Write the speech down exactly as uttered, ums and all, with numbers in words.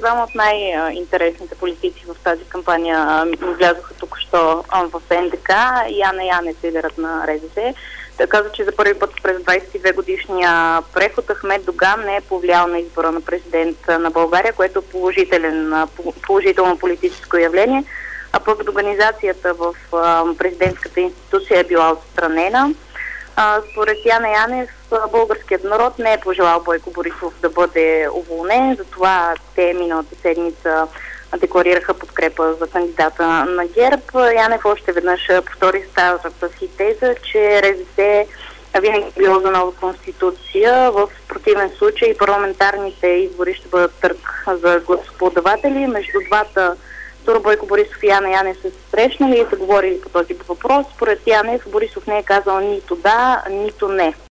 двама от най-интересните политици в тази кампания влязоха току-що в Ен Де Ка. Яне Янев, лидерът на Р Д С. Той каза, че за първи път през двадесет и две годишния преход Ахмед Доган не е повлиял на избора на президент на България, което е положителен, положително политическо явление, а пък организацията в президентската институция е била отстранена. Според Яне Янев, българският народ не е пожелал Бойко Борисов да бъде уволнен, затова те миналата седмица декларираха подкрепа за кандидата на ГЕРБ. Янев още веднъж повтори старата си теза, че Р Д С винаги е било за нова конституция. В противен случай парламентарните избори ще бъдат търг за гласоподаватели. Между двата тура Бойко Борисов и Яне Янев се срещнали и са говорили по този въпрос. Според Янев Борисов не е казал нито да, нито не.